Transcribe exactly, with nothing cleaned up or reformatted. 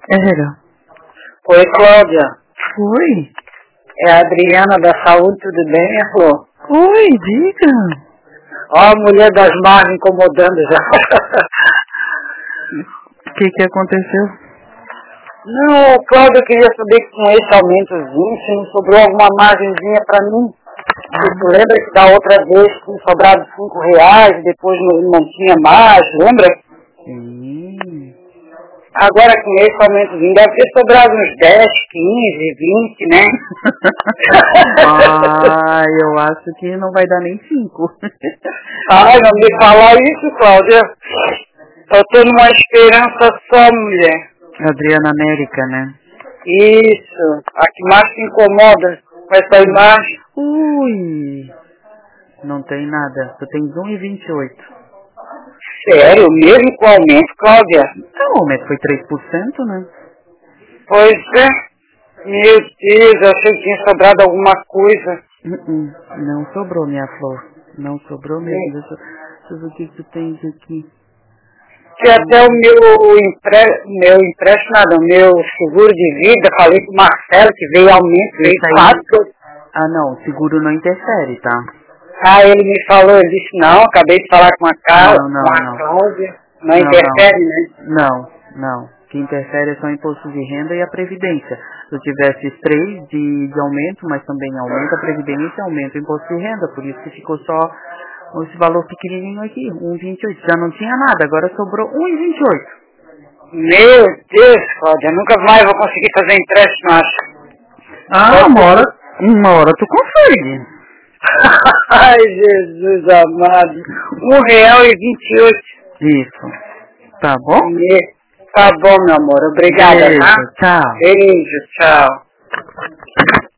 Era. Oi, Cláudia. Oi. É a Adriana da Saúde, tudo bem, minha flor? Oi, diga. Ó, a mulher das más me incomodando já. O que que aconteceu? Não, Cláudia, eu queria saber que com esse aumentozinho, se não sobrou alguma margenzinha pra mim. Você tu lembra que da outra vez tinha sobrado cinco reais e depois não, não tinha mais, lembra? Hum. Agora com esse aumentozinho deve ter sobrado uns dez, quinze, vinte, né? Ah, eu acho que não vai dar nem cinco. Ai, não me fala isso, Cláudia. Tô tendo uma esperança só, mulher. Adriana América, né? Isso. A que mais te incomoda com essa imagem. Ui. Não tem nada. Tu tens um e vinte e oito. Sério, mesmo com o aumento, Cláudia? Não, mas foi três por cento, né? Pois é. Meu Deus, eu achei que tinha sobrado alguma coisa. Uh -uh. Não sobrou, minha flor. Não sobrou mesmo. Sim. Deixa, deixa eu ver o que tu tens aqui. Que até o meu, empre... meu empréstimo, nada, o meu seguro de vida, falei com o Marcelo que veio aumento, veio Esse aí... quatro. Ah, não. Seguro não interfere, tá? Ah, ele me falou, ele disse, não, acabei de falar com a Carla, Não, não, com a não. Cláudia. Não Não, interfere, né? não. Não, não. O que interfere é só o imposto de renda e a previdência. Se eu tivesse três de, de aumento, mas também aumenta a previdência e aumenta o imposto de renda. Por isso que ficou só esse valor pequenininho aqui, um e vinte e oito. Já não tinha nada, agora sobrou um e vinte e oito. Meu Deus, Cláudia, nunca mais vou conseguir fazer empréstimo, acho. Ah, uma hora, uma hora tu consegue. Ai, Jesus amado. Um real e vinte e oito. Isso. Tá bom? Tá bom, meu amor. Obrigada, Beijo, tá? tchau. Beijo, tchau.